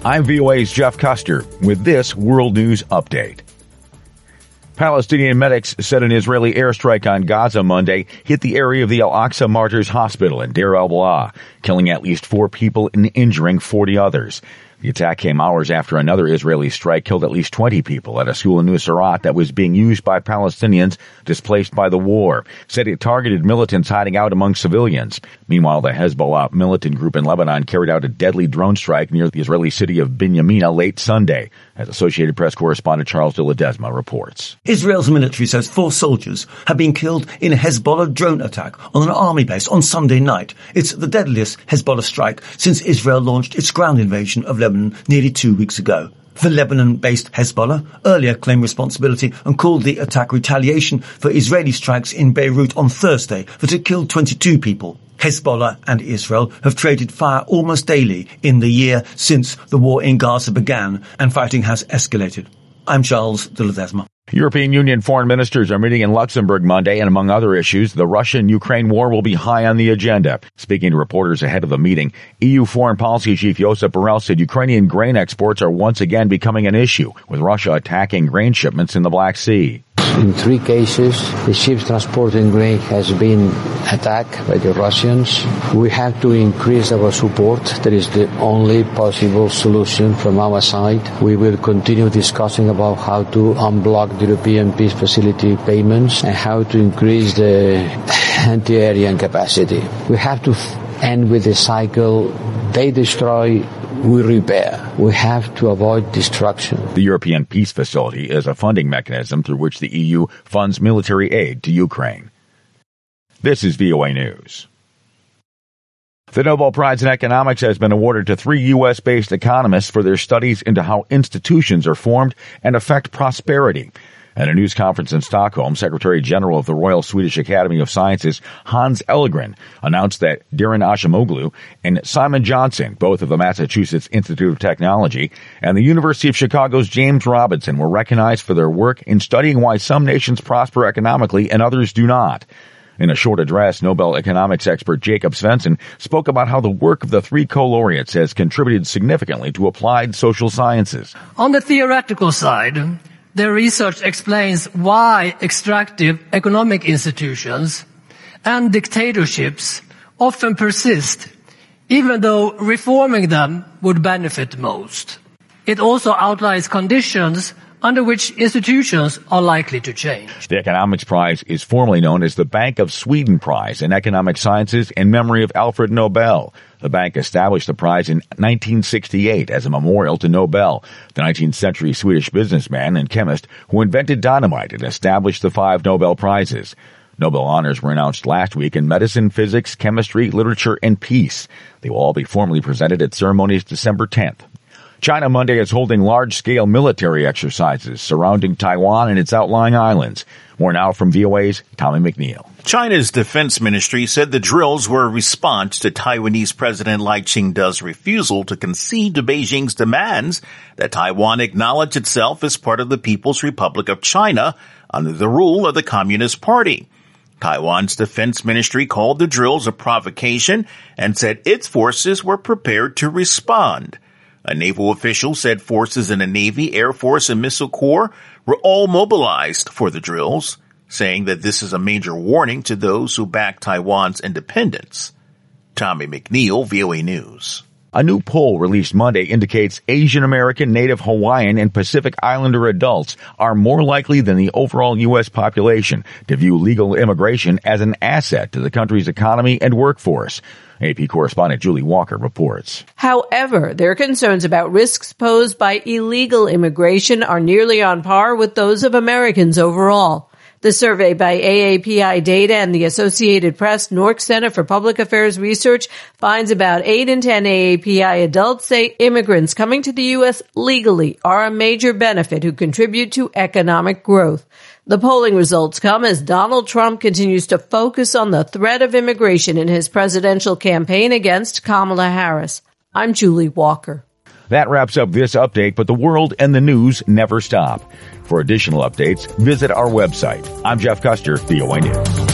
I'm VOA's Jeff Custer with this World News Update. Palestinian medics said an Israeli airstrike on Gaza Monday hit the area of the Al-Aqsa Martyrs Hospital in Deir al-Balah, killing at least 4 people and injuring 40 others. The attack came hours after another Israeli strike killed at least 20 people at a school in Nuseirat that was being used by Palestinians displaced by the war. Said it targeted militants hiding out among civilians. Meanwhile, the Hezbollah militant group in Lebanon carried out a deadly drone strike near the Israeli city of Binyamina late Sunday, as Associated Press correspondent Charles de Ledesma reports. Israel's military says 4 soldiers have been killed in a Hezbollah drone attack on an army base on Sunday night. It's the deadliest Hezbollah strike since Israel launched its ground invasion of Lebanon nearly 2 weeks ago. The Lebanon-based Hezbollah earlier claimed responsibility and called the attack retaliation for Israeli strikes in Beirut on Thursday that had killed 22 people. Hezbollah and Israel have traded fire almost daily in the year since the war in Gaza began, and fighting has escalated. I'm Charles de Ledesma. European Union foreign ministers are meeting in Luxembourg Monday, and among other issues, the Russia-Ukraine war will be high on the agenda. Speaking to reporters ahead of the meeting, EU Foreign Policy Chief Josep Borrell said Ukrainian grain exports are once again becoming an issue, with Russia attacking grain shipments in the Black Sea. In 3 cases, the ships transporting grain has been attacked by the Russians. We have to increase our support. That is the only possible solution from our side. We will continue discussing about how to unblock the European Peace Facility payments and how to increase the anti-aerial capacity. We have to end with the cycle. They destroy, we repair. We have to avoid destruction. The European Peace Facility is a funding mechanism through which the EU funds military aid to Ukraine. This is VOA News. The Nobel Prize in Economics has been awarded to 3 U.S.-based economists for their studies into how institutions are formed and affect prosperity. At a news conference in Stockholm, Secretary General of the Royal Swedish Academy of Sciences, Hans Ellegren, announced that Daron Acemoglu and Simon Johnson, both of the Massachusetts Institute of Technology, and the University of Chicago's James Robinson were recognized for their work in studying why some nations prosper economically and others do not. In a short address, Nobel economics expert Jacob Svensson spoke about how the work of the 3 co-laureates has contributed significantly to applied social sciences. On the theoretical side, their research explains why extractive economic institutions and dictatorships often persist, even though reforming them would benefit most. It also outlines conditions under which institutions are likely to change. The Economics Prize is formally known as the Bank of Sweden Prize in Economic Sciences in memory of Alfred Nobel. The bank established the prize in 1968 as a memorial to Nobel, the 19th century Swedish businessman and chemist who invented dynamite and established the 5 Nobel Prizes. Nobel honors were announced last week in medicine, physics, chemistry, literature, and peace. They will all be formally presented at ceremonies December 10th. China Monday is holding large-scale military exercises surrounding Taiwan and its outlying islands. More now from VOA's Tommy McNeil. China's defense ministry said the drills were a response to Taiwanese President Lai Ching-te's refusal to concede to Beijing's demands that Taiwan acknowledge itself as part of the People's Republic of China under the rule of the Communist Party. Taiwan's defense ministry called the drills a provocation and said its forces were prepared to respond. A naval official said forces in the Navy, Air Force, and Missile Corps were all mobilized for the drills, saying that this is a major warning to those who back Taiwan's independence. Tommy McNeil, VOA News. A new poll released Monday indicates Asian American, Native Hawaiian, and Pacific Islander adults are more likely than the overall U.S. population to view legal immigration as an asset to the country's economy and workforce. AP correspondent Julie Walker reports. However, their concerns about risks posed by illegal immigration are nearly on par with those of Americans overall. The survey by AAPI Data and the Associated Press Nork Center for Public Affairs Research finds about 8 in 10 AAPI adults say immigrants coming to the U.S. legally are a major benefit who contribute to economic growth. The polling results come as Donald Trump continues to focus on the threat of immigration in his presidential campaign against Kamala Harris. I'm Julie Walker. That wraps up this update, but the world and the news never stop. For additional updates, visit our website. I'm Jeff Custer, VOA News.